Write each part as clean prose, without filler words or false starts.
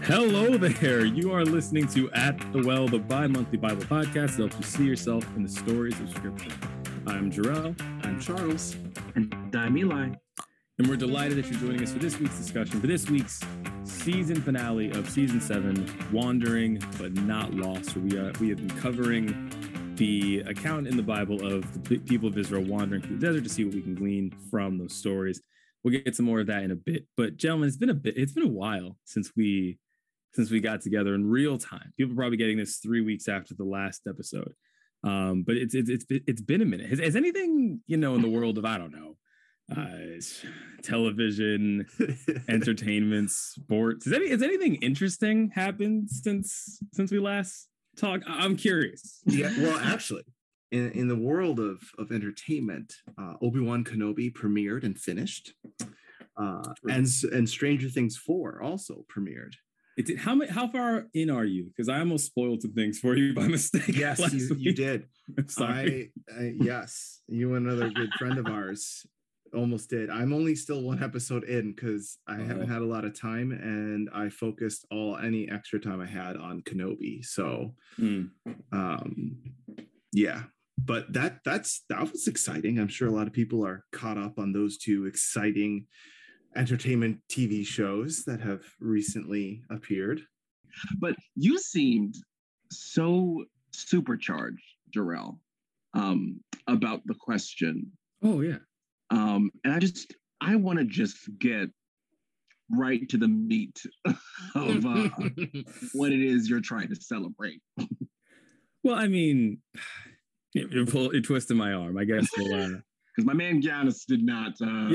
Hello there. You are listening to At the Well, the bi-monthly Bible podcast that helps you see yourself in the stories of Scripture. I'm Jarrell. I'm Charles. And I'm Eli. And we're delighted that you're joining us for this week's discussion, for this week's season finale of Season 7, Wandering But Not Lost, where we have been covering the account in the Bible of the people of Israel wandering through the desert to see what we can glean from those stories. We'll get some more of that in a bit. But gentlemen, it's been a while since we got together in real time. People are probably getting this 3 weeks after the last episode. But it's been a minute. Has anything, in the world of, I don't know, television, entertainment, sports, has anything interesting happened since we last talked? I'm curious. Yeah, well, actually, in the world of entertainment, Obi-Wan Kenobi premiered and finished. And Stranger Things 4 also premiered. How far in are you? Because I almost spoiled some things for you by mistake. Yes, you did. I'm sorry. Yes, you and another good friend of ours almost did. I'm only still one episode in because I haven't had a lot of time, and I focused any extra time I had on Kenobi. So, yeah. But that was exciting. I'm sure a lot of people are caught up on those two exciting entertainment TV shows that have recently appeared. But you seemed so supercharged, Jarrell, about the question. Oh, yeah. And I want to just get right to the meat of what it is you're trying to celebrate. Well, I mean, you twisted my arm. I guess we'll... Because my man Giannis did not.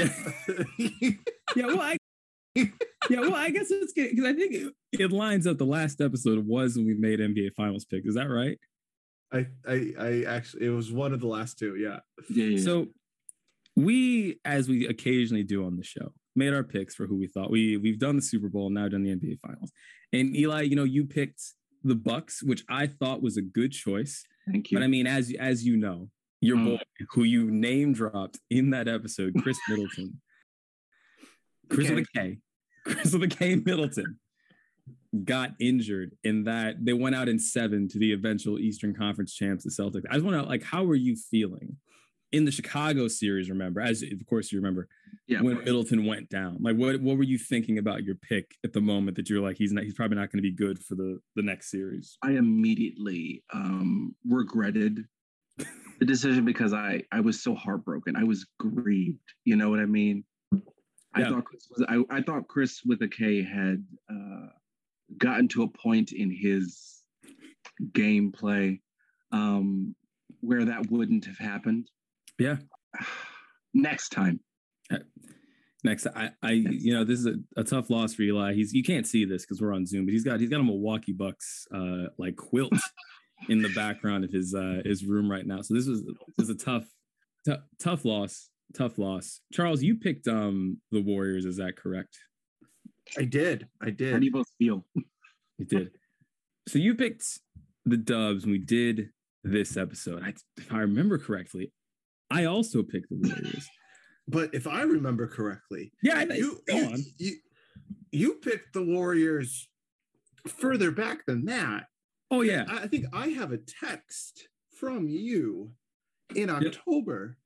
Well, I guess it's good because I think it lines up. The last episode was when we made NBA Finals pick. Is that right? I actually, it was one of the last two. Yeah. So we, as we occasionally do on the show, made our picks for who we thought. We've done the Super Bowl, now done the NBA Finals. And Eli, you picked the Bucks, which I thought was a good choice. Thank you. But I mean, as you know, your boy, who you name dropped in that episode, Chris Middleton. Chris with a K Middleton got injured in that they went out in 7 to the eventual Eastern Conference champs, the Celtics. I just want to know, how were you feeling in the Chicago series? Remember, as of course you remember, when Middleton went down. What were you thinking about your pick at the moment that you're like, he's probably not going to be good for the next series? I immediately regretted the decision because I was so heartbroken. I was grieved. You know what I mean? Yeah. I thought Chris with a K had gotten to a point in his gameplay where that wouldn't have happened. Yeah. Next time. This is a tough loss for Eli. You can't see this because we're on Zoom, but he's got a Milwaukee Bucks quilt in the background of his room right now. So this is a tough loss. Tough loss. Charles, you picked the Warriors. Is that correct? I did. How do you both feel? You did. So you picked the Dubs when we did this episode. If I remember correctly, I also picked the Warriors. But if I remember correctly, you picked the Warriors further back than that. Oh, yeah. I think I have a text from you in October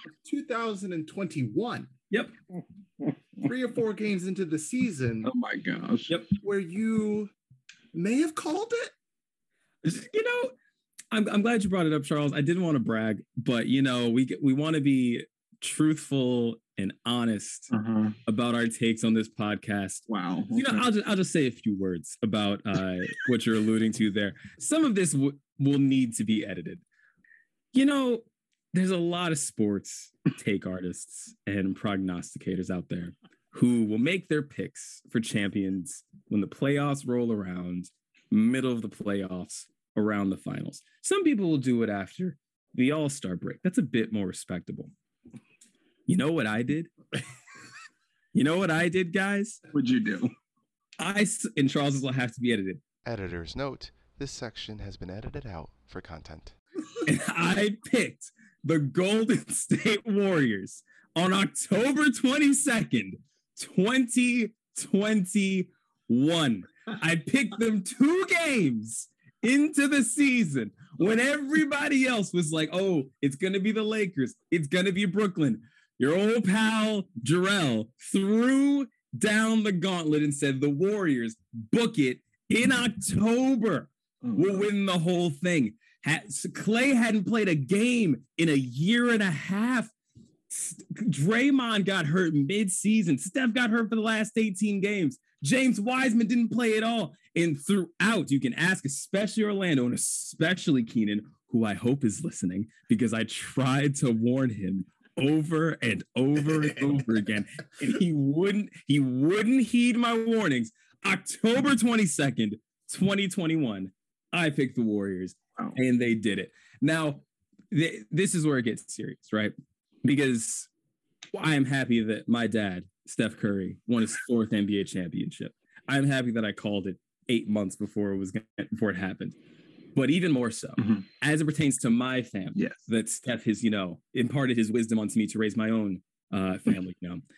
2021. Yep. 3 or 4 games into the season. Oh my gosh. Yep. Where you may have called it. I'm glad you brought it up, Charles. I didn't want to brag, but we want to be truthful and honest about our takes on this podcast. Wow. Okay. I'll just say a few words about what you're alluding to there. Some of this will need to be edited. There's a lot of sports take artists and prognosticators out there who will make their picks for champions when the playoffs roll around, middle of the playoffs, around the finals. Some people will do it after the All-Star break. That's a bit more respectable. You know what I did? Guys? What'd you do? And Charles will have to be edited. Editor's note, this section has been edited out for content. And I picked the Golden State Warriors on October 22nd, 2021. I picked them 2 games into the season when everybody else was like, oh, it's going to be the Lakers. It's going to be Brooklyn. Your old pal, Jarrell, threw down the gauntlet and said, the Warriors, book it in October. We'll win the whole thing. Clay hadn't played a game in a year and a half. Draymond got hurt mid-season. Steph got hurt for the last 18 games. James Wiseman didn't play at all. And throughout, you can ask, especially Orlando and especially Keenan, who I hope is listening, because I tried to warn him over and over and over again, and he wouldn't heed my warnings. October 22nd, 2021, I picked the Warriors, and they did it. Now, this is where it gets serious, right? Because I am happy that my dad, Steph Curry, won his 4th NBA championship. I'm happy that I called it 8 months before it happened. But even more so, as it pertains to my family, that Steph has, imparted his wisdom onto me to raise my own family.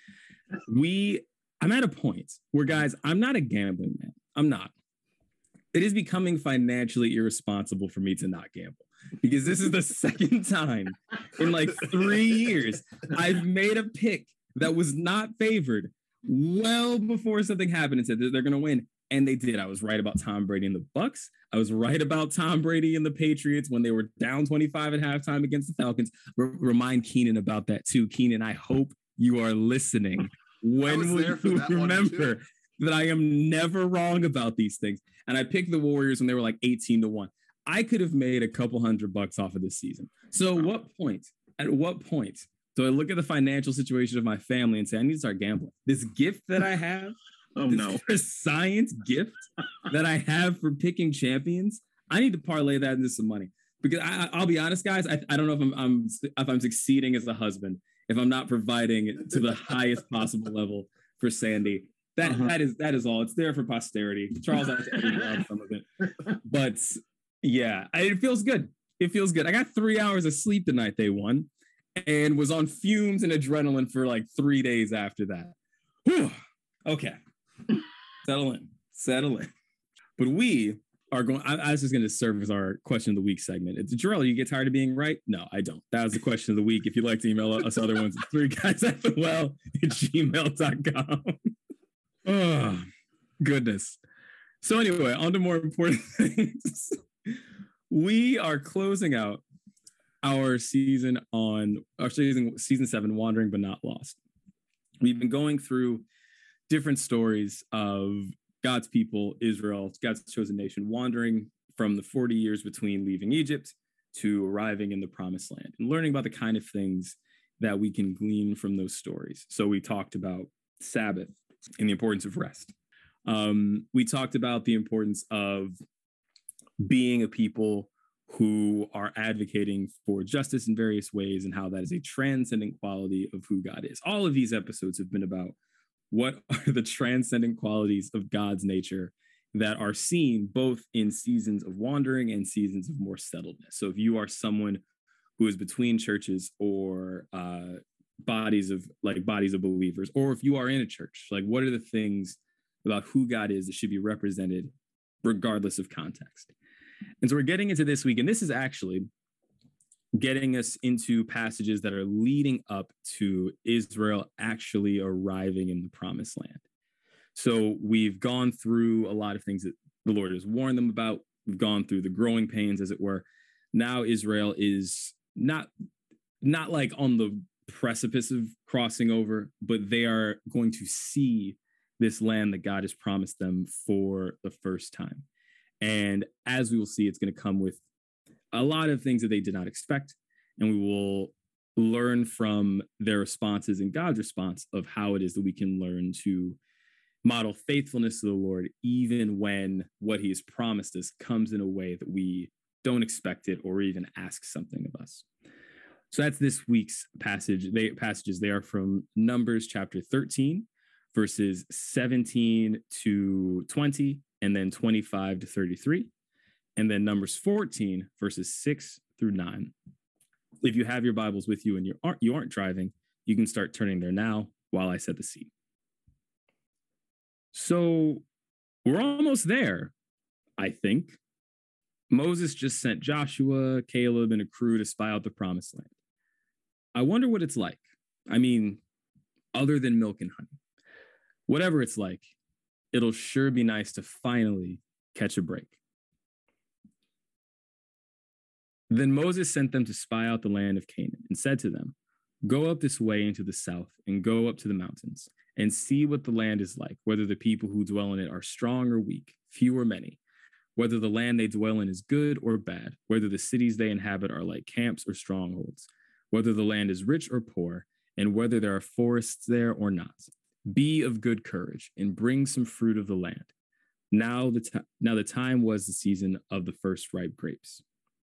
I'm at a point where, guys, I'm not a gambling man. I'm not. It is becoming financially irresponsible for me to not gamble, because this is the second time in like 3 years I've made a pick that was not favored well before something happened and said that they're going to win. And they did. I was right about Tom Brady and the Bucks. I was right about Tom Brady and the Patriots when they were down 25 at halftime against the Falcons. Remind Keenan about that too. Keenan, I hope you are listening. When will you remember that I am never wrong about these things? And I picked the Warriors when they were like 18-1. I could have made a couple $100 off of this season. So at what point do I look at the financial situation of my family and say, I need to start gambling? This gift that I have, science gift that I have for picking champions, I need to parlay that into some money. Because I'll be honest, guys, I don't know if I'm succeeding as a husband, if I'm not providing to the highest possible level for Sandy. That is all. It's there for posterity. Charles has to edit out some of it. But yeah, it feels good. It feels good. I got 3 hours of sleep the night they won and was on fumes and adrenaline for like 3 days after that. Whew. Okay. Settle in. But we are going, I was just going to serve as our question of the week segment. It's Jarrell, you get tired of being right? No, I don't. That was the question of the week. If you'd like to email us other ones, 3guysatthewell@gmail.com. Oh, goodness. So anyway, on to more important things. We are closing out our season 7, Wandering But Not Lost. We've been going through different stories of God's people, Israel, God's chosen nation, wandering from the 40 years between leaving Egypt to arriving in the promised land and learning about the kind of things that we can glean from those stories. So we talked about Sabbath and the importance of rest. We talked about the importance of being a people who are advocating for justice in various ways and how that is a transcendent quality of who God is. All of these episodes have been about what are the transcendent qualities of God's nature that are seen both in seasons of wandering and seasons of more settledness. So if you are someone who is between churches or bodies of believers, or if you are in a church, like what are the things about who God is that should be represented regardless of context? And so we're getting into this week, and this is actually getting us into passages that are leading up to Israel actually arriving in the promised land. So we've gone through a lot of things that the Lord has warned them about. We've gone through the growing pains, as it were. Now Israel is not like on the precipice of crossing over, but they are going to see this land that God has promised them for the first time. And as we will see, it's going to come with a lot of things that they did not expect. And we will learn from their responses and God's response of how it is that we can learn to model faithfulness to the Lord, even when what he has promised us comes in a way that we don't expect it or even ask something of us. So that's this week's passages. They are from Numbers chapter 13, verses 17 to 20, and then 25 to 33. And then Numbers 14, verses 6 through 9. If you have your Bibles with you and you aren't driving, you can start turning there now while I set the scene. So We're almost there, I think. Moses just sent Joshua, Caleb, and a crew to spy out the promised land. I wonder what it's like. I mean, other than milk and honey. Whatever it's like, it'll sure be nice to finally catch a break. Then Moses sent them to spy out the land of Canaan and said to them, "Go up this way into the south and go up to the mountains and see what the land is like, whether the people who dwell in it are strong or weak, few or many, whether the land they dwell in is good or bad, whether the cities they inhabit are like camps or strongholds, whether the land is rich or poor, and whether there are forests there or not. Be of good courage and bring some fruit of the land." Now the time was the season of the first ripe grapes.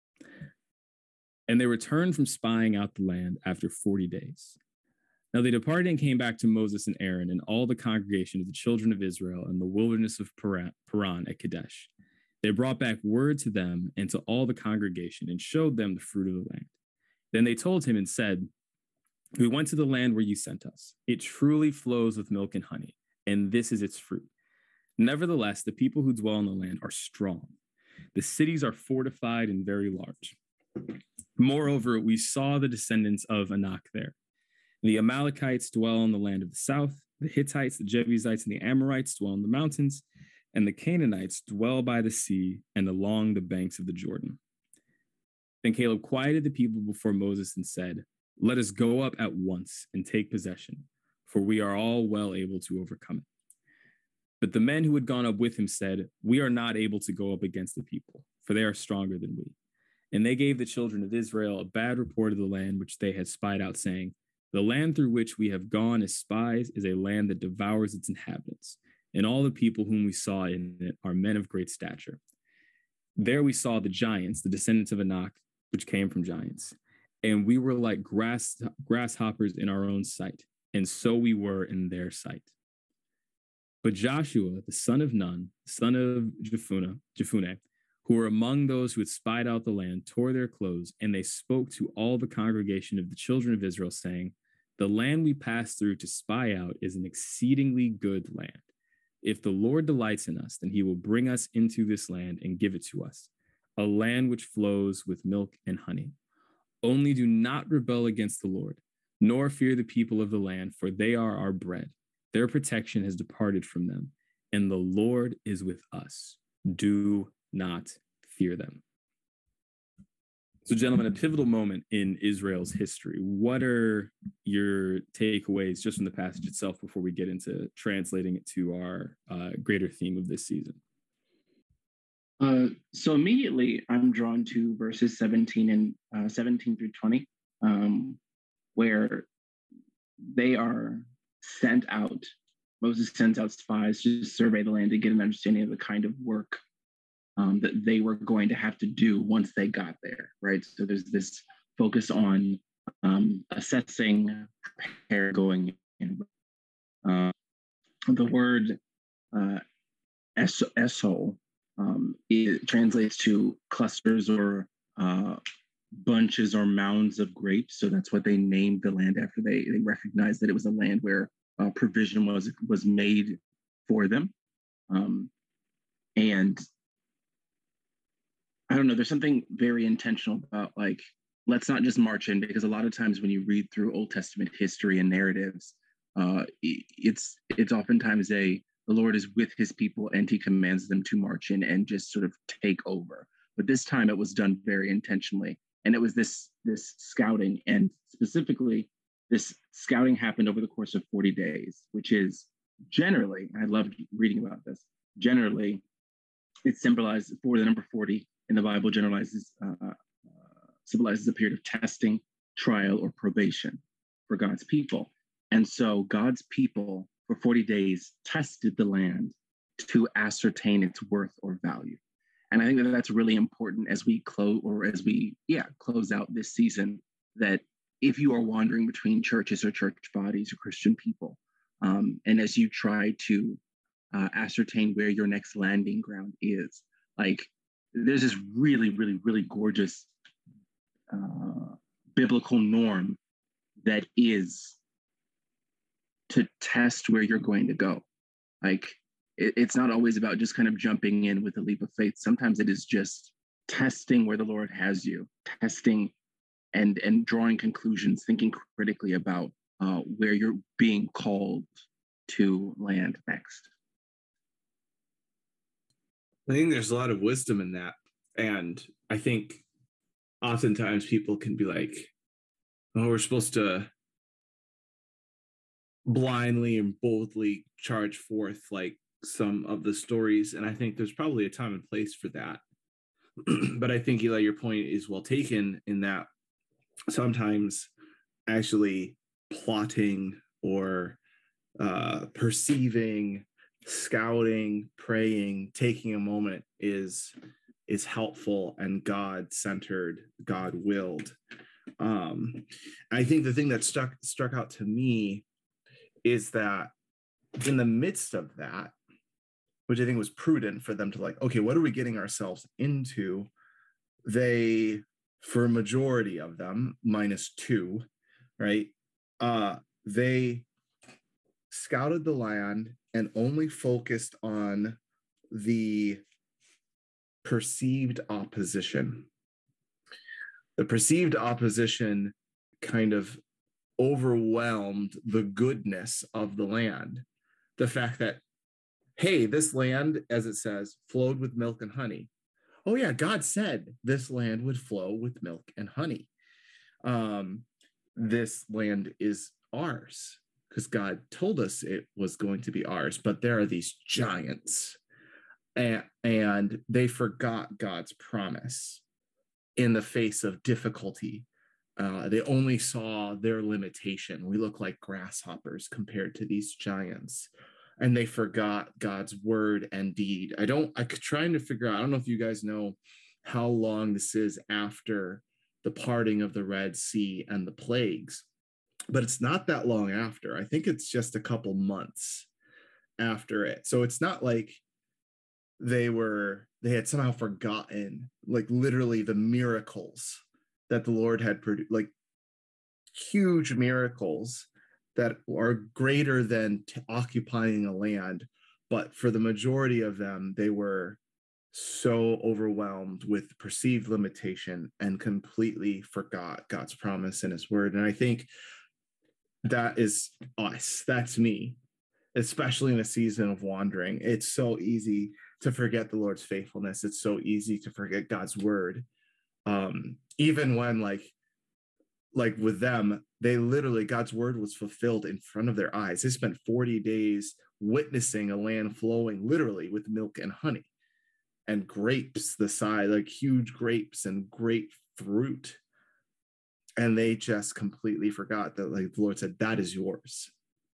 And they returned from spying out the land after 40 days. Now they departed and came back to Moses and Aaron and all the congregation of the children of Israel in the wilderness of Paran at Kadesh. They brought back word to them and to all the congregation and showed them the fruit of the land. Then they told him and said, "We went to the land where you sent us. It truly flows with milk and honey, and this is its fruit. Nevertheless, the people who dwell in the land are strong. The cities are fortified and very large. Moreover, we saw the descendants of Anak there. The Amalekites dwell in the land of the south. The Hittites, the Jebusites, and the Amorites dwell in the mountains. And the Canaanites dwell by the sea and along the banks of the Jordan." Then Caleb quieted the people before Moses and said, "Let us go up at once and take possession, for we are all well able to overcome it." But the men who had gone up with him said, "We are not able to go up against the people, for they are stronger than we." And they gave the children of Israel a bad report of the land which they had spied out, saying, "The land through which we have gone as spies is a land that devours its inhabitants, and all the people whom we saw in it are men of great stature. There we saw the giants, the descendants of Anak, which came from giants, and we were like grasshoppers in our own sight, and so we were in their sight." But Joshua, the son of Nun, son of Jephunneh, who were among those who had spied out the land, tore their clothes, and they spoke to all the congregation of the children of Israel, saying, "The land we passed through to spy out is an exceedingly good land. If the Lord delights in us, then he will bring us into this land and give it to us, a land which flows with milk and honey. Only do not rebel against the Lord, nor fear the people of the land, for they are our bread. Their protection has departed from them, and the Lord is with us. Do not fear them." So, gentlemen, a pivotal moment in Israel's history. What are your takeaways just from the passage itself before we get into translating it to our greater theme of this season? So immediately I'm drawn to verses 17 through 20, where they are sent out. Moses sends out spies to survey the land to get an understanding of the kind of work that they were going to have to do once they got there, right? So there's this focus on assessing, prepare, going in. The word Esol, it translates to clusters or bunches or mounds of grapes. So that's what they named the land after. They recognized that it was a land where provision was made for them. And I don't know, there's something very intentional about, like, let's not just march in, because a lot of times when you read through Old Testament history and narratives, it's oftentimes the Lord is with his people and he commands them to march in and just sort of take over. But this time it was done very intentionally. And it was this scouting, and specifically this scouting happened over the course of 40 days, which is generally, I loved reading about this, generally it symbolizes, for the number 40 in the Bible symbolizes a period of testing, trial, or probation for God's people. And so God's people for 40 days tested the land to ascertain its worth or value. And I think that that's really important as we close out this season, that if you are wandering between churches or church bodies or Christian people, and as you try to ascertain where your next landing ground is, like, there's this really, really, really gorgeous biblical norm that is to test where you're going to go. Like, it's not always about just kind of jumping in with a leap of faith. Sometimes it is just testing where the Lord has you, testing and drawing conclusions, thinking critically about where you're being called to land next. I think there's a lot of wisdom in that. And I think oftentimes people can be like, oh, we're supposed to blindly and boldly charge forth like some of the stories. And I think there's probably a time and place for that. But I think, Eli, your point is well taken in that sometimes actually plotting or perceiving, scouting, praying, taking a moment is helpful and God-centered, God-willed. I think the thing that struck out to me is that in the midst of that, which I think was prudent for them to like, okay, what are we getting ourselves into? They, for a majority of them, -2, right? They scouted the land and only focused on the perceived opposition. The perceived opposition kind of overwhelmed the goodness of the land. The fact that, hey, this land, as it says, flowed with milk and honey. Oh yeah, God said this land would flow with milk and honey. This land is ours because God told us it was going to be ours, but there are these giants, and they forgot God's promise in the face of difficulty. They only saw their limitation. We look like grasshoppers compared to these giants. And they forgot God's word and deed. I'm trying to figure out, I don't know if you guys know how long this is after the parting of the Red Sea and the plagues, but it's not that long after. I think it's just a couple months after it. So it's not like they had somehow forgotten, like literally the miracles that the Lord had produced, like huge miracles that are greater than occupying a land. But for the majority of them, they were so overwhelmed with perceived limitation and completely forgot God's promise and his word. And I think that is us. That's me, especially in a season of wandering. It's so easy to forget the Lord's faithfulness. It's so easy to forget God's word. Even when like with them, they literally, God's word was fulfilled in front of their eyes. They spent 40 days witnessing a land flowing literally with milk and honey and grapes, the size, like huge grapes and great fruit. And they just completely forgot that, like the Lord said, that is yours.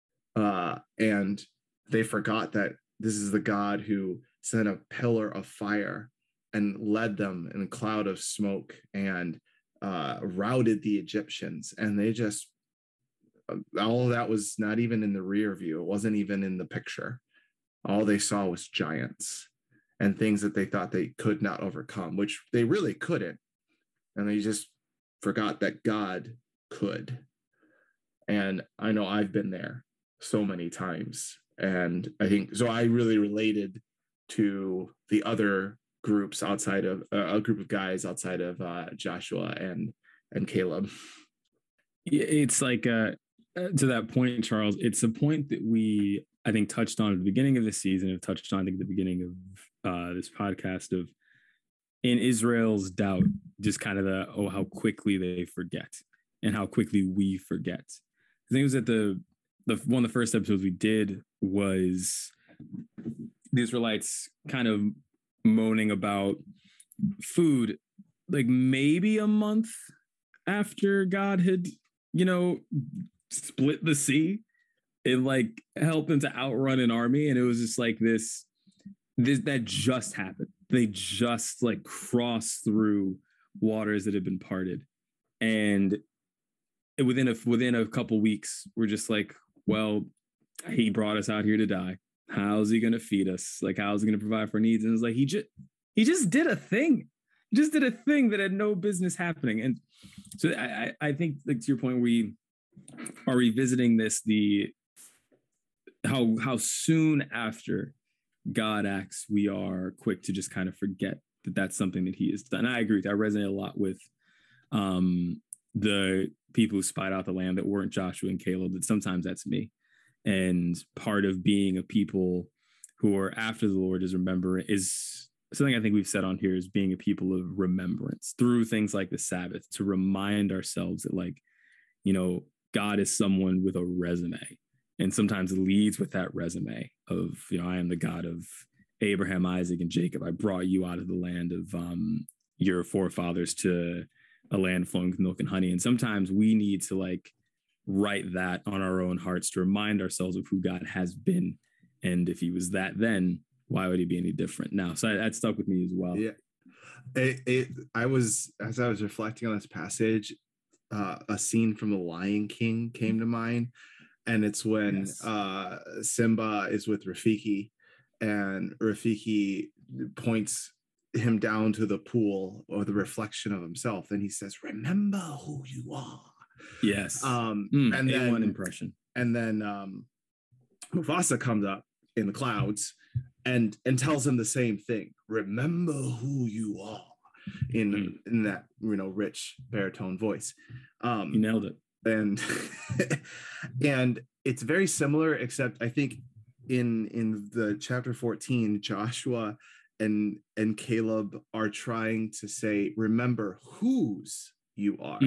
And they forgot that this is the God who sent a pillar of fire and led them in a cloud of smoke and routed the Egyptians. And they just, all of that was not even in the rear view. It wasn't even in the picture. All they saw was giants and things that they thought they could not overcome, which they really couldn't. And they just forgot that God could. And I know I've been there so many times. And I think, so I really related to the other groups outside of a group of guys outside of Joshua and Caleb. It's like to that point, Charles, it's a point that we, I think, touched on at the beginning of the season, have touched on, I think, at the beginning of this podcast, of in Israel's doubt, just kind of how quickly they forget and how quickly we forget. I think it was at the one of the first episodes we did was the Israelites kind of moaning about food, like maybe a month after God had, split the sea and like helped them to outrun an army. And it was just like this that just happened. They just like crossed through waters that had been parted. And within a couple weeks, we're just like, well, he brought us out here to die. How's he going to feed us? Like, how's he going to provide for needs? And it's like, he just did a thing. He just did a thing that had no business happening. And so I think, like, to your point, we are revisiting this, how soon after God acts, we are quick to just kind of forget that that's something that he has done. I agree with that. I resonate a lot with the people who spied out the land that weren't Joshua and Caleb, that sometimes that's me. And part of being a people who are after the Lord is something I think we've said on here, is being a people of remembrance through things like the Sabbath, to remind ourselves that, like, you know, God is someone with a resume, and sometimes leads with that resume of, you know, I am the God of Abraham, Isaac, and Jacob. I brought you out of the land of your forefathers to a land flowing with milk and honey. And sometimes we need to like write that on our own hearts to remind ourselves of who God has been. And if he was that then, why would he be any different now? So that stuck with me as well. Yeah. As I was reflecting on this passage, a scene from The Lion King came to mind. And it's when Simba is with Rafiki, and Rafiki points him down to the pool, or the reflection of himself, and he says, "Remember who you are." Yes. And then then impression. And then Mufasa comes up in the clouds and tells him the same thing. Remember who you are, in that, you know, rich baritone voice. You nailed it. And and it's very similar, except I think in the chapter 14, Joshua and Caleb are trying to say, remember whose you are.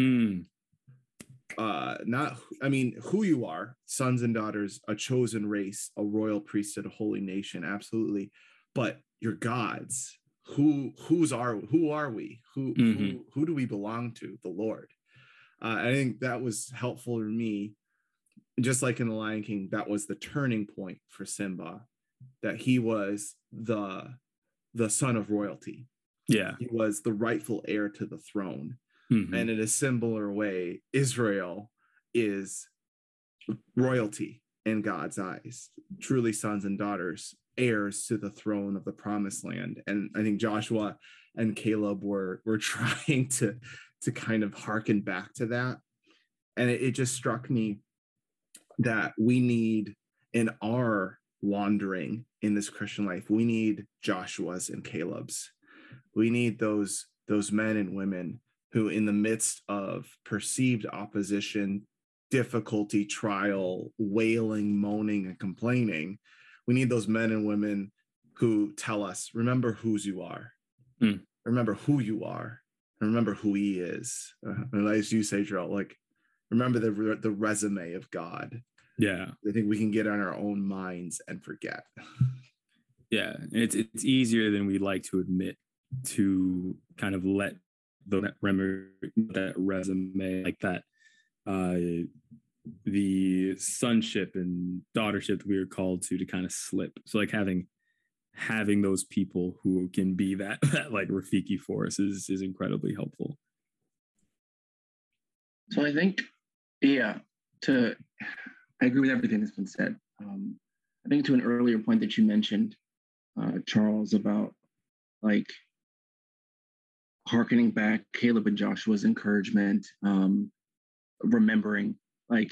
Who you are, sons and daughters, a chosen race, a royal priesthood, a holy nation, absolutely. But you're God's. Who are we? Who do we belong to? The Lord. I think that was helpful for me. Just like in The Lion King, that was the turning point for Simba, that he was the son of royalty. Yeah. He was the rightful heir to the throne. And in a similar way, Israel is royalty in God's eyes, truly sons and daughters, heirs to the throne of the promised land. And I think Joshua and Caleb were trying to kind of hearken back to that. And it just struck me that we need, in our wandering in this Christian life, we need Joshua's and Caleb's. We need those men and women who, in the midst of perceived opposition, difficulty, trial, wailing, moaning, and complaining, we need those men and women who tell us, remember whose you are, remember who you are, and remember who he is. And as you say, Joel, like, remember the resume of God. Yeah. I think we can get on our own minds and forget. Yeah. It's easier than we like to admit to kind of let that resume, like that, the sonship and daughtership that we are called to kind of slip. So like having those people who can be that like Rafiki for us is incredibly helpful. So I think, I agree with everything that's been said. I think to an earlier point that you mentioned, Charles, about like hearkening back, Caleb and Joshua's encouragement, remembering, like,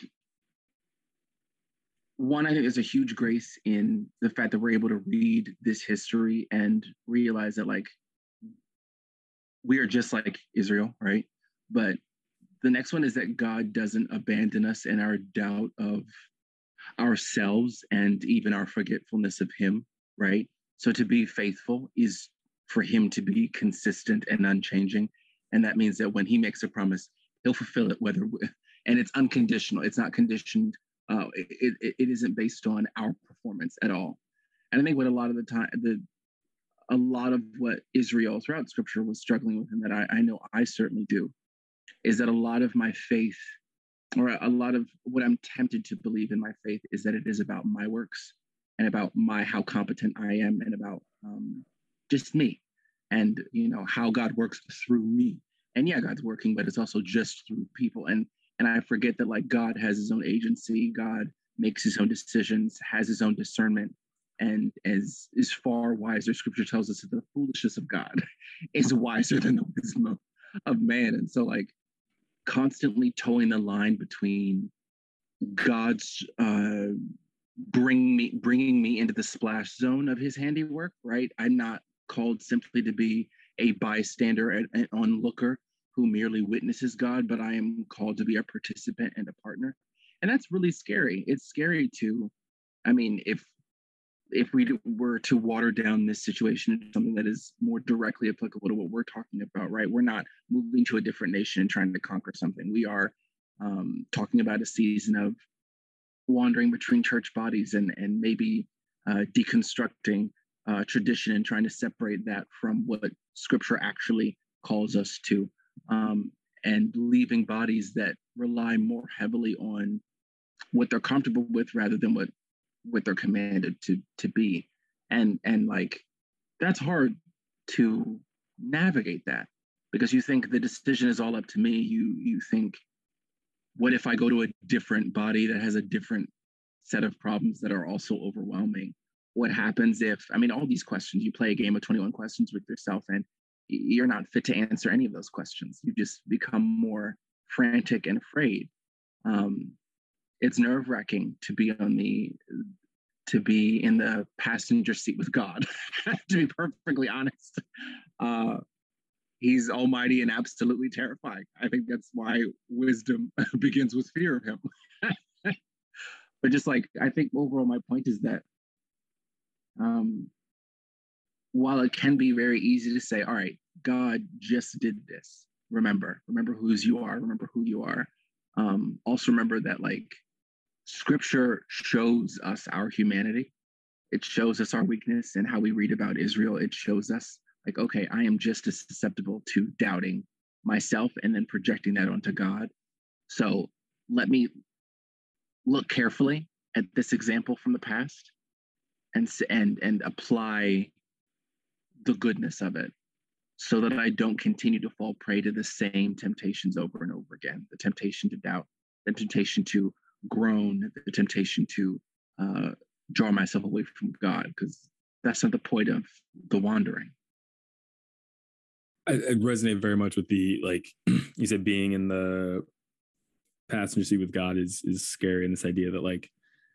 one, I think there's a huge grace in the fact that we're able to read this history and realize that, like, we are just like Israel, right? But the next one is that God doesn't abandon us in our doubt of ourselves and even our forgetfulness of him, right? So to be faithful is for him to be consistent and unchanging. And that means that when he makes a promise, he'll fulfill it, and it's unconditional. It's not conditioned. It isn't based on our performance at all. And I think what a lot of the time, a lot of what Israel throughout scripture was struggling with, and that I know I certainly do, is that a lot of my faith, or a lot of what I'm tempted to believe in my faith, is that it is about my works and about how competent I am, and about just me, and how God works through me. And yeah, God's working, but it's also just through people. And I forget that, like, God has his own agency. God makes his own decisions, has his own discernment, and is far wiser. Scripture tells us that the foolishness of God is wiser than the wisdom of man. And so, like, constantly towing the line between God's bringing me into the splash zone of his handiwork, right? I'm not called simply to be a bystander and an onlooker who merely witnesses God, but I am called to be a participant and a partner. And that's really scary. It's scary to, I mean, if we were to water down this situation into something that is more directly applicable to what we're talking about, right? We're not moving to a different nation and trying to conquer something. We are talking about a season of wandering between church bodies and maybe deconstructing tradition and trying to separate that from what Scripture actually calls us to, and leaving bodies that rely more heavily on what they're comfortable with rather than what they're commanded to be. And like, that's hard to navigate that, because you think the decision is all up to me. You think, what if I go to a different body that has a different set of problems that are also overwhelming? What happens if, I mean, all these questions, you play a game of 21 questions with yourself and you're not fit to answer any of those questions. You just become more frantic and afraid. It's nerve-wracking to be in the passenger seat with God, to be perfectly honest. He's almighty and absolutely terrifying. I think that's why wisdom begins with fear of him. But just like, I think overall my point is that while it can be very easy to say, all right, God just did this. Remember who you are. Also remember that, like, Scripture shows us our humanity. It shows us our weakness, and how we read about Israel, it shows us, like, okay, I am just as susceptible to doubting myself and then projecting that onto God. So let me look carefully at this example from the past and apply the goodness of it, so that I don't continue to fall prey to the same temptations over and over again. The temptation to doubt, the temptation to groan, the temptation to draw myself away from God, because that's not the point of the wandering. I resonate very much with the, like, you said, being in the passenger seat with God is scary, and this idea that, like,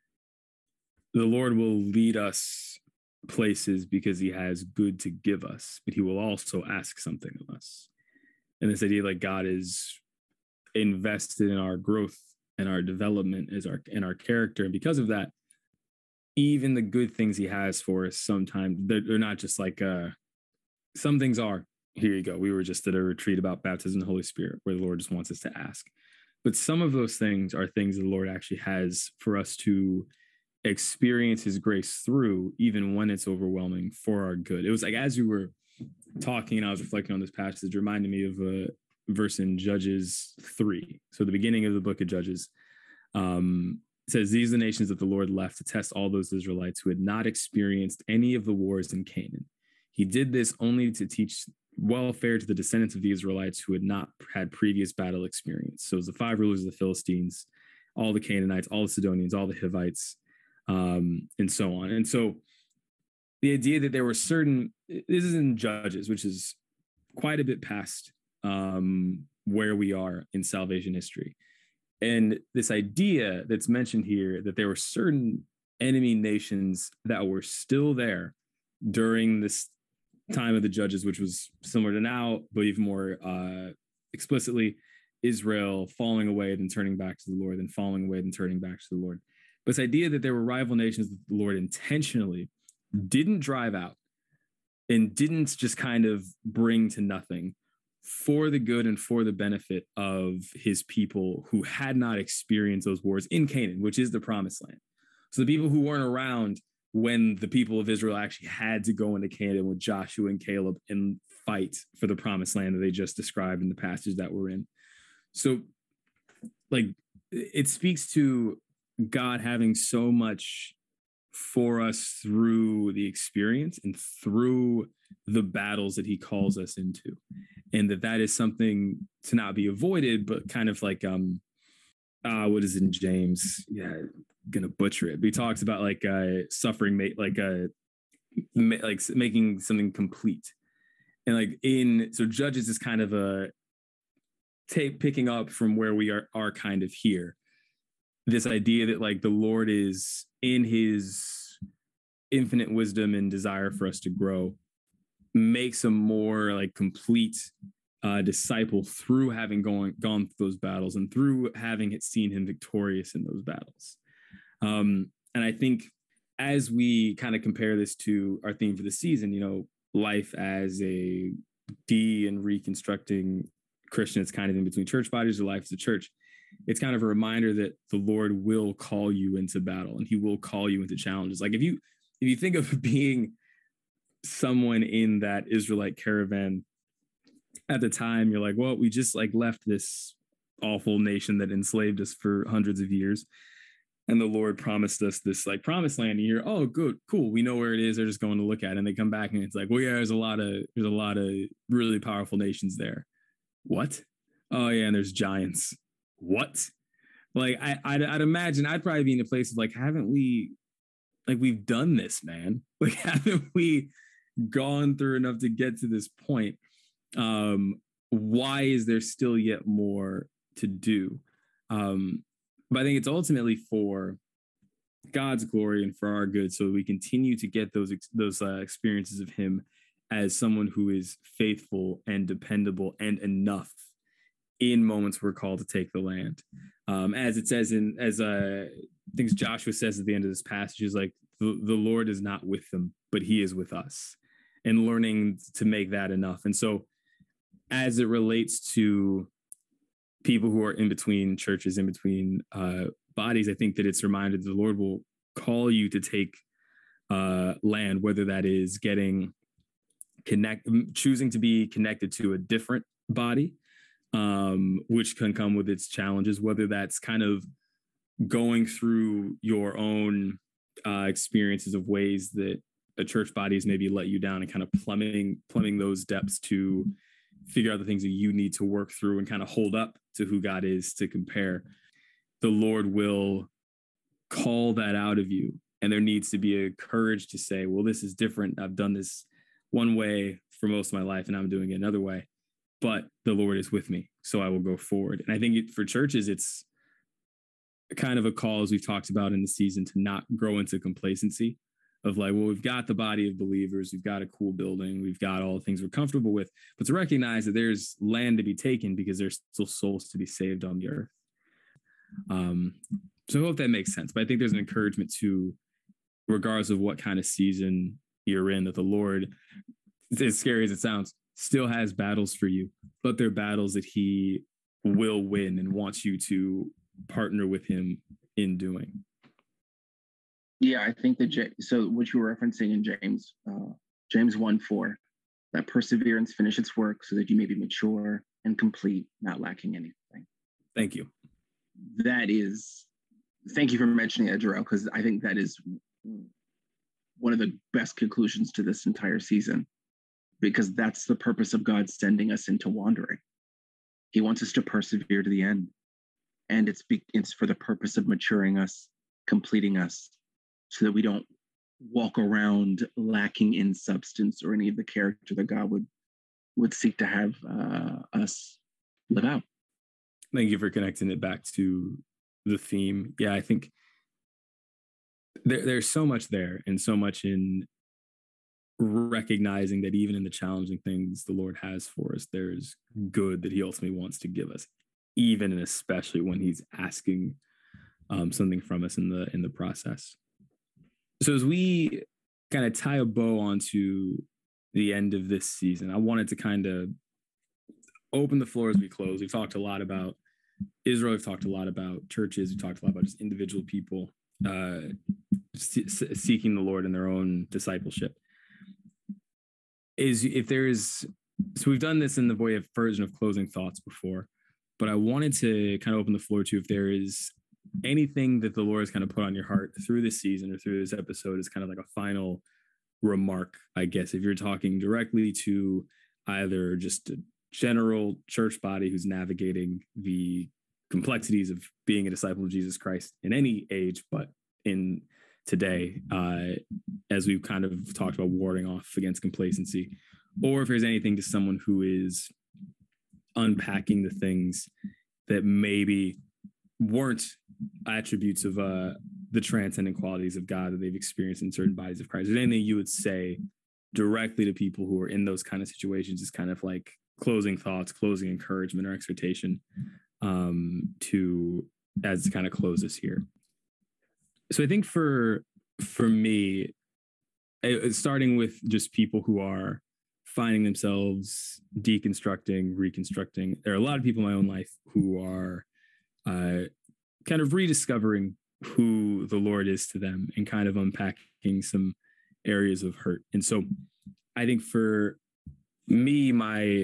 the Lord will lead us places because he has good to give us, but he will also ask something of us. And this idea, like, God is invested in our growth and our development in our character, and because of that, even the good things he has for us, sometimes they're not just like some things are, here you go. We were just at a retreat about baptism in the Holy Spirit, where the Lord just wants us to ask. But some of those things are things that the Lord actually has for us to experience his grace through, even when it's overwhelming, for our good. It was like, as you were talking and I was reflecting on this passage, it reminded me of a verse in Judges 3. So the beginning of the book of Judges says, these are the nations that the Lord left to test all those Israelites who had not experienced any of the wars in Canaan. He did this only to teach welfare to the descendants of the Israelites who had not had previous battle experience. So it was the 5 rulers of the Philistines, all the Canaanites, all the Sidonians, all the Hivites, and so on. And so the idea that there were certain, this is in Judges, which is quite a bit past where we are in salvation history. And this idea that's mentioned here, that there were certain enemy nations that were still there during this time of the Judges, which was similar to now, but even more explicitly, Israel falling away, then turning back to the Lord, then falling away, then turning back to the Lord. But this idea that there were rival nations that the Lord intentionally didn't drive out and didn't just kind of bring to nothing, for the good and for the benefit of his people who had not experienced those wars in Canaan, which is the promised land. So the people who weren't around when the people of Israel actually had to go into Canaan with Joshua and Caleb and fight for the promised land that they just described in the passage that we're in. So, like, it speaks to God having so much for us through the experience and through the battles that he calls us into, and that is something to not be avoided, but kind of like what is in James? Yeah, gonna butcher it, but he talks about like suffering, like making something complete, and like so Judges is kind of a picking up from where we are kind of here. this idea that like the Lord is in his infinite wisdom and desire for us to grow makes a more like complete disciple through having gone through those battles and through having seen him victorious in those battles. And I think as we kind of compare this to our theme for the season, life as a and reconstructing Christian, it's kind of in between church bodies or life as a church. It's kind of a reminder that the Lord will call you into battle and he will call you into challenges. Like if you think of being someone in that Israelite caravan at the time, you're like, well, we just like left this awful nation that enslaved us for hundreds of years. And the Lord promised us this like promised land. And you're, oh, good, cool. We know where it is. They're just going to look at it. And they come back and it's like, well, yeah, there's a lot of really powerful nations there. What? Oh yeah, and there's giants. What? Like I'd imagine I'd probably be in a place of like, haven't we, like we've done this, man? Like haven't we gone through enough to get to this point? Why is there still yet more to do? But I think it's ultimately for God's glory and for our good, so we continue to get those experiences of him as someone who is faithful and dependable and enough in moments we're called to take the land. As it says I think Joshua says at the end of this passage, is like the Lord is not with them, but he is with us, and learning to make that enough. And so as it relates to people who are in between churches, in between bodies, I think that it's reminded that the Lord will call you to take land, whether that is choosing to be connected to a different body, which can come with its challenges, whether that's kind of going through your own experiences of ways that a church body has maybe let you down, and kind of plumbing those depths to figure out the things that you need to work through and kind of hold up to who God is to compare. The Lord will call that out of you. And there needs to be a courage to say, well, this is different. I've done this one way for most of my life and I'm doing it another way, but the Lord is with me, so I will go forward. And I think for churches, it's kind of a call, as we've talked about in the season, to not grow into complacency of like, well, we've got the body of believers, we've got a cool building, we've got all the things we're comfortable with, but to recognize that there's land to be taken because there's still souls to be saved on the earth. So I hope that makes sense. But I think there's an encouragement to, regardless of what kind of season you're in, that the Lord, as scary as it sounds, still has battles for you, but they're battles that he will win and wants you to partner with him in doing. Yeah, I think so what you were referencing in James 1:4, that perseverance finish its work so that you may be mature and complete, not lacking anything. Thank you. Thank you for mentioning that, Jarrell, because I think that is one of the best conclusions to this entire season, because that's the purpose of God sending us into wandering. He wants us to persevere to the end. And it's for the purpose of maturing us, completing us, so that we don't walk around lacking in substance or any of the character that God would seek to have us live out. Thank you for connecting it back to the theme. Yeah, I think there's so much there, and so much in recognizing that even in the challenging things the Lord has for us, there's good that he ultimately wants to give us, even and especially when he's asking something from us in the process. So as we kind of tie a bow onto the end of this season, I wanted to kind of open the floor as we close. We've talked a lot about Israel. We've talked a lot about churches. We've talked a lot about just individual people seeking the Lord in their own discipleship. So we've done this in the version of closing thoughts before, but I wanted to kind of open the floor to if there is anything that the Lord has kind of put on your heart through this season or through this episode is kind of like a final remark, I guess, if you're talking directly to either just a general church body who's navigating the complexities of being a disciple of Jesus Christ in any age, but in today, as we've kind of talked about warding off against complacency, or if there's anything to someone who is unpacking the things that maybe weren't attributes of the transcendent qualities of God that they've experienced in certain bodies of Christ? Is there anything you would say directly to people who are in those kind of situations, is kind of like closing thoughts, closing encouragement or exhortation to as to kind of close this here? So I think for me, starting with just people who are finding themselves deconstructing, reconstructing. There are a lot of people in my own life who are kind of rediscovering who the Lord is to them and kind of unpacking some areas of hurt. And so I think for me, my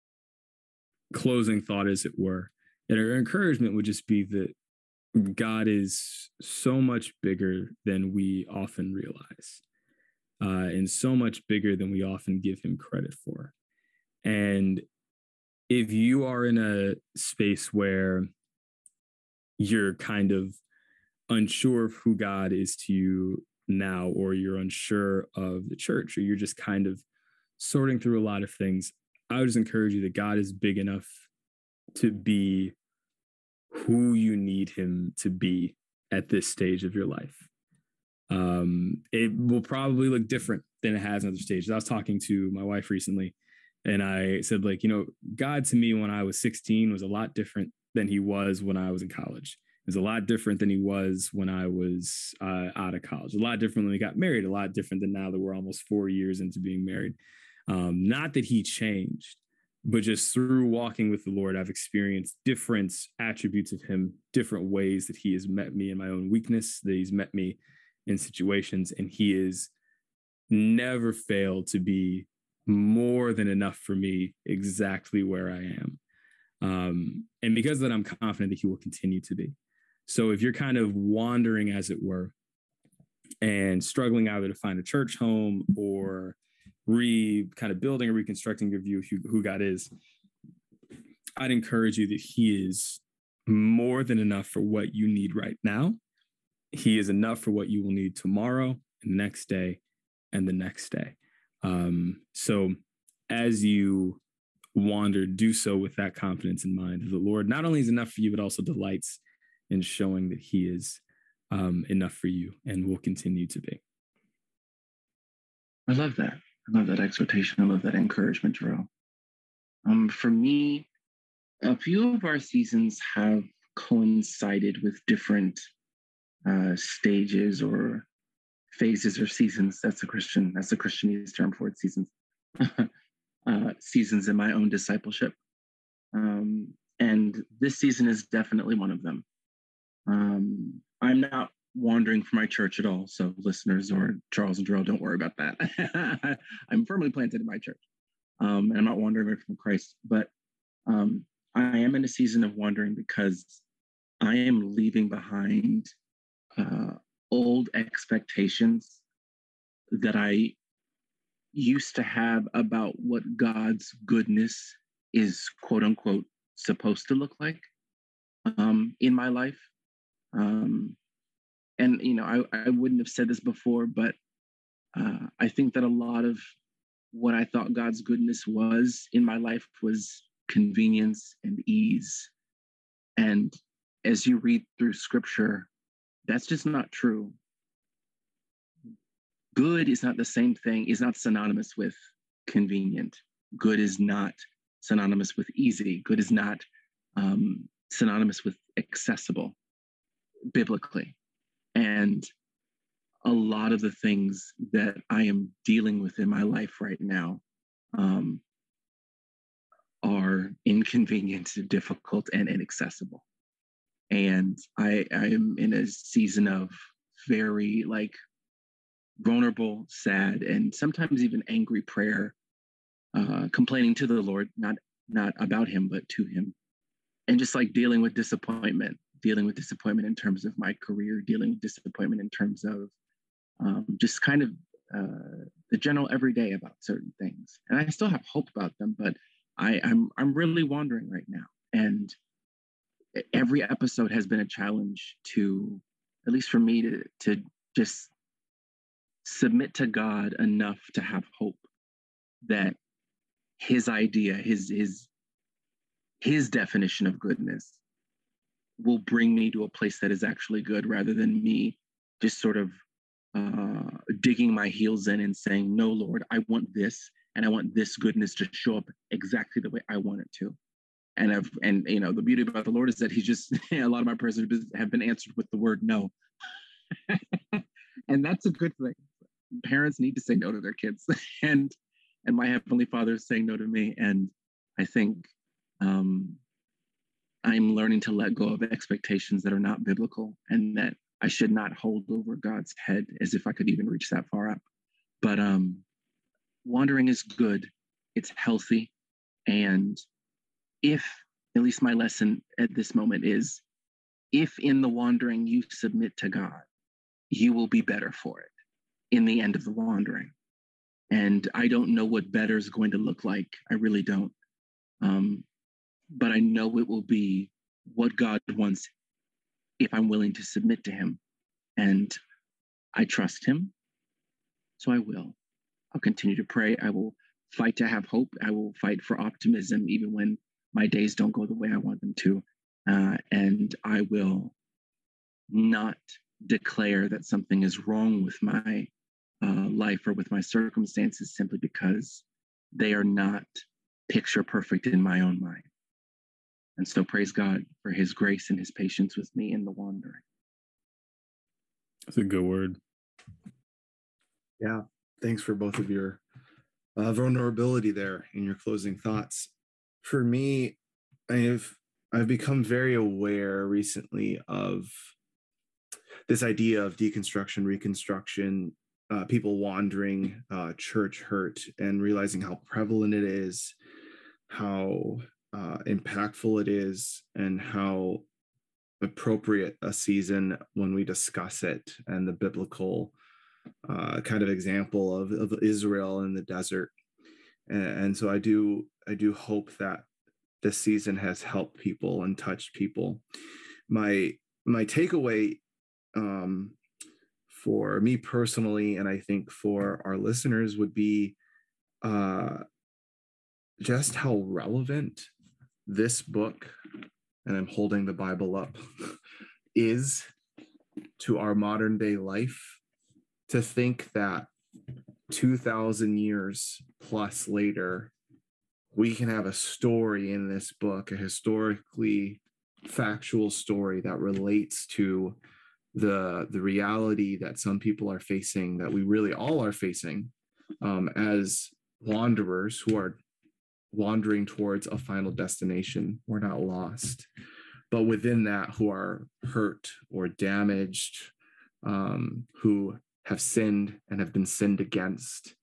closing thought, as it were, and our encouragement would just be that God is so much bigger than we often realize, and so much bigger than we often give him credit for. And if you are in a space where you're kind of unsure of who God is to you now, or you're unsure of the church, or you're just kind of sorting through a lot of things, I would just encourage you that God is big enough to be who you need him to be at this stage of your life. It will probably look different than it has in other stages. I was talking to my wife recently, and I said, like, God to me when I was 16 was a lot different than he was when I was in college. It was a lot different than he was when I was out of college. A lot different when we got married. A lot different than now that we're almost 4 years into being married. Not that he changed, but just through walking with the Lord, I've experienced different attributes of him, different ways that he has met me in my own weakness, that he's met me in situations, and he has never failed to be more than enough for me exactly where I am. And because of that, I'm confident that he will continue to be. So if you're kind of wandering, as it were, and struggling either to find a church home or kind of building or reconstructing your view of who God is, I'd encourage you that he is more than enough for what you need right now. He is enough for what you will need tomorrow and the next day and the next day. So as you wander, do so with that confidence in mind. The Lord not only is enough for you, but also delights in showing that he is enough for you and will continue to be. I love that. I love that exhortation. I love that encouragement, Jarrell. For me, a few of our seasons have coincided with different stages or phases or seasons. That's the Christianese term for it, seasons. Seasons in my own discipleship. And this season is definitely one of them. I'm not wandering from my church at all. So listeners or Charles and Jarrell, don't worry about that. I'm firmly planted in my church. And I'm not wandering away from Christ, but I am in a season of wandering because I am leaving behind old expectations that I used to have about what God's goodness is, quote unquote, supposed to look like in my life. And, I wouldn't have said this before, but I think that a lot of what I thought God's goodness was in my life was convenience and ease. And as you read through scripture, that's just not true. Good is not the same thing, is not synonymous with convenient. Good is not synonymous with easy. Good is not synonymous with accessible biblically. And a lot of the things that I am dealing with in my life right now are inconvenient, difficult, and inaccessible. And I am in a season of very vulnerable, sad, and sometimes even angry prayer, complaining to the Lord, not about him, but to him. And just dealing with disappointment in terms of my career, dealing with disappointment in terms of just kind of the general everyday about certain things. And I still have hope about them, but I'm really wandering right now. And every episode has been a challenge to, at least for me, to just submit to God enough to have hope that his idea, his definition of goodness will bring me to a place that is actually good, rather than me just sort of digging my heels in and saying, no, Lord, I want this, and I want this goodness to show up exactly the way I want it to. And you know, the beauty about the Lord is that He just a lot of my prayers have been answered with the word no. And that's a good thing. Parents need to say no to their kids, and my Heavenly Father is saying no to me. And I think I'm learning to let go of expectations that are not biblical, and that I should not hold over God's head as if I could even reach that far up. But wandering is good. It's healthy. And if, at least my lesson at this moment is, if in the wandering you submit to God, you will be better for it in the end of the wandering. And I don't know what better is going to look like. I really don't. But I know it will be what God wants if I'm willing to submit to Him. And I trust Him, so I will. I'll continue to pray. I will fight to have hope. I will fight for optimism, even when my days don't go the way I want them to. And I will not declare that something is wrong with my life or with my circumstances simply because they are not picture perfect in my own mind. And so praise God for His grace and His patience with me in the wandering. That's a good word. Yeah. Thanks for both of your vulnerability there in your closing thoughts. For me, I've become very aware recently of this idea of deconstruction, reconstruction, people wandering, church hurt, and realizing how prevalent it is, how impactful it is, and how appropriate a season when we discuss it, and the biblical kind of example of Israel in the desert. And so I do hope that this season has helped people and touched people. My takeaway for me personally, and I think for our listeners, would be just how relevant this book, and I'm holding the Bible up, is to our modern day life. To think that 2,000 years plus later, we can have a story in this book, a historically factual story that relates to the reality that some people are facing, that we really all are facing, as wanderers who are wandering towards a final destination. We're not lost, but within that, who are hurt or damaged, who have sinned and have been sinned against,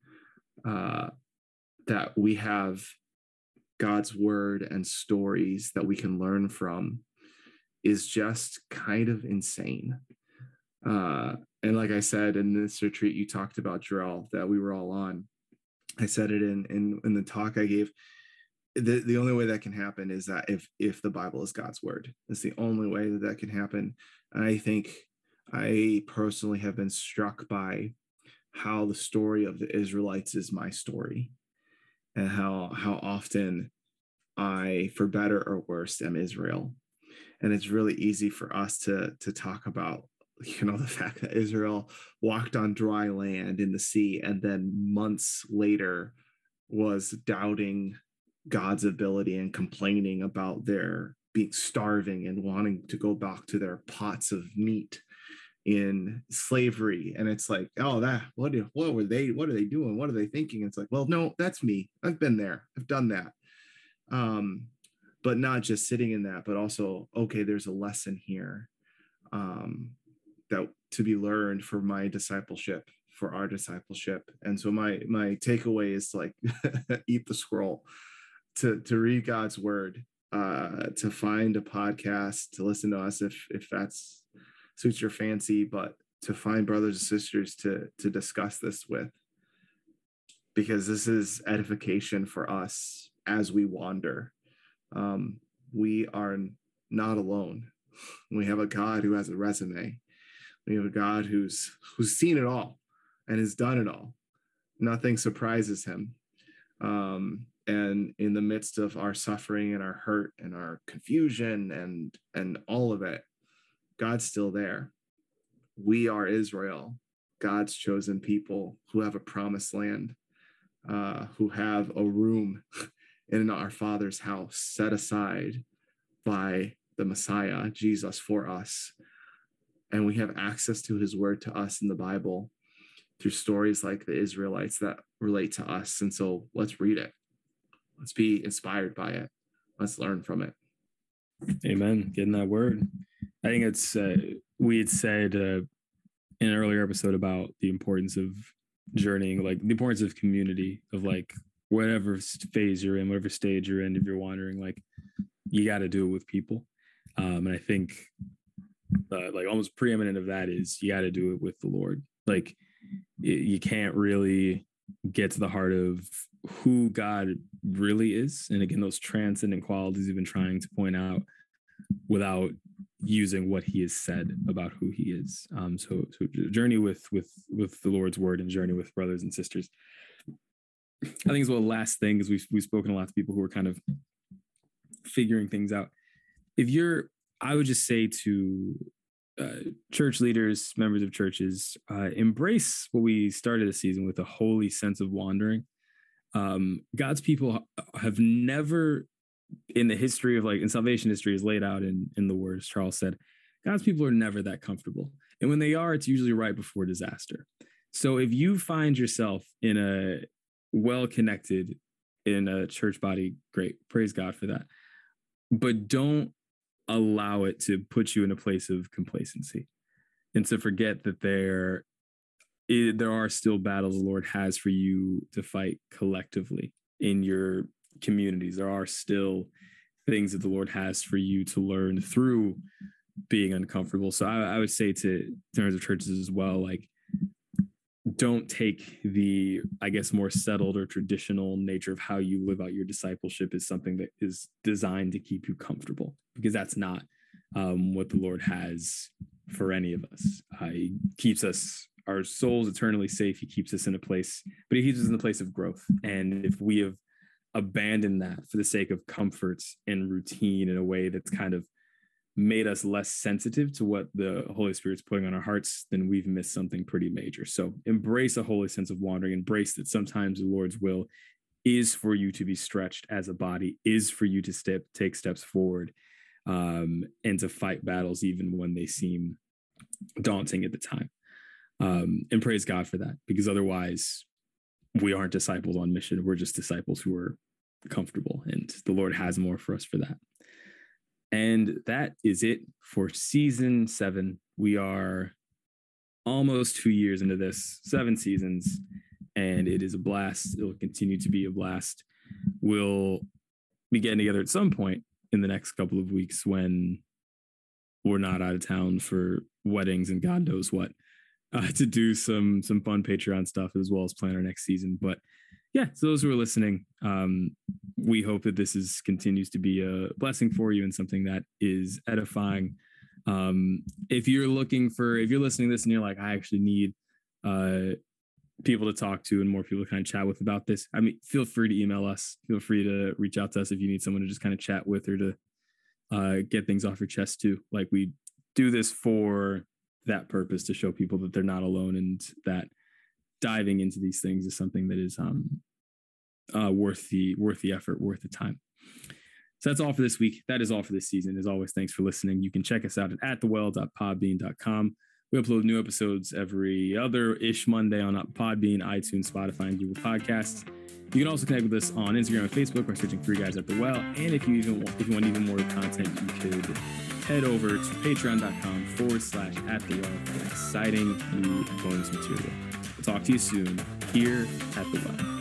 that we have God's word and stories that we can learn from, is just kind of insane. And like I said, in this retreat you talked about, Jarrell, that we were all on, I said it in the talk I gave, the only way that can happen is that if the Bible is God's word. It's the only way that can happen. And I think I personally have been struck by how the story of the Israelites is my story, and how often I, for better or worse, am Israel. And it's really easy for us to talk about, the fact that Israel walked on dry land in the sea, and then months later was doubting God's ability and complaining about their being starving and wanting to go back to their pots of meat in slavery. And it's like, oh, what are they doing? What are they thinking? It's like, well, no, that's me. I've been there. I've done that. But not just sitting in that, but also, okay, there's a lesson here that to be learned for my discipleship, for our discipleship. And so my takeaway is to like eat the scroll, to read God's word, to find a podcast, to listen to us if that's suits your fancy, but to find brothers and sisters to discuss this with, because this is edification for us as we wander. We are not alone. We have a God who has a resume. We have a God who's seen it all and has done it all. Nothing surprises him. And in the midst of our suffering and our hurt and our confusion and all of it, God's still there. We are Israel, God's chosen people who have a promised land, who have a room in our Father's house set aside by the Messiah, Jesus, for us. And we have access to his word to us in the Bible through stories like the Israelites that relate to us. And so let's read it. Let's be inspired by it. Let's learn from it. Amen. Getting that word. I think it's, we had said in an earlier episode about the importance of journeying, like the importance of community, of like whatever phase you're in, whatever stage you're in, if you're wandering, like you got to do it with people. And I think like almost preeminent of that is you got to do it with the Lord. Like you can't really get to the heart of who God really is. And again, those transcendent qualities we've been trying to point out without using what he has said about who he is. So journey with the Lord's word and journey with brothers and sisters. I think as well, last thing is we've spoken to lots of people who are kind of figuring things out. I would just say to church leaders, members of churches, embrace what we started the season with, a holy sense of wandering. God's people have never, in the history of in salvation history is laid out in the words Charles said, God's people are never that comfortable. And when they are, it's usually right before disaster. So if you find yourself in a well-connected, in a church body, great, praise God for that. But don't allow it to put you in a place of complacency and to forget that there are still battles the Lord has for you to fight collectively in your communities. There are still things that the Lord has for you to learn through being uncomfortable. So I would say to members of churches as well, like, don't take the, I guess, more settled or traditional nature of how you live out your discipleship as something that is designed to keep you comfortable, because that's not what the Lord has for any of us. He keeps us, our souls eternally safe. He keeps us in a place, but he keeps us in the place of growth. And if we have abandoned that for the sake of comfort and routine in a way that's kind of made us less sensitive to what the Holy Spirit's putting on our hearts, then we've missed something pretty major. So embrace a holy sense of wandering. Embrace that sometimes the Lord's will is for you to be stretched as a body, is for you to take steps forward, and to fight battles even when they seem daunting at the time. And praise God for that, because otherwise we aren't disciples on mission. We're just disciples who are comfortable, and the Lord has more for us for that. And that is it for season 7. We are almost 2 years into this, 7 seasons, and it is a blast. It'll continue to be a blast. We'll be getting together at some point in the next couple of weeks when we're not out of town for weddings and God knows what, to do some fun Patreon stuff as well as plan our next season. But yeah, so those who are listening, we hope that this continues to be a blessing for you and something that is edifying. If you're listening to this and you're like, I actually need people to talk to and more people to kind of chat with about this, I mean, feel free to email us. Feel free to reach out to us if you need someone to just kind of chat with or to get things off your chest too. Like, we do this for that purpose, to show people that they're not alone and that diving into these things is something that is worth the effort, worth the time. So that's all for this week. That is all for this season. As always, thanks for listening. You can check us out at thewell.podbean.com. We upload new episodes every other-ish Monday on Podbean, iTunes, Spotify, and Google Podcasts. You can also connect with us on Instagram and Facebook by searching 3 Guys at the Well. And if you want even more content, you could head over to patreon.com/@the-well for exciting new bonus material. We'll talk to you soon here at the Well.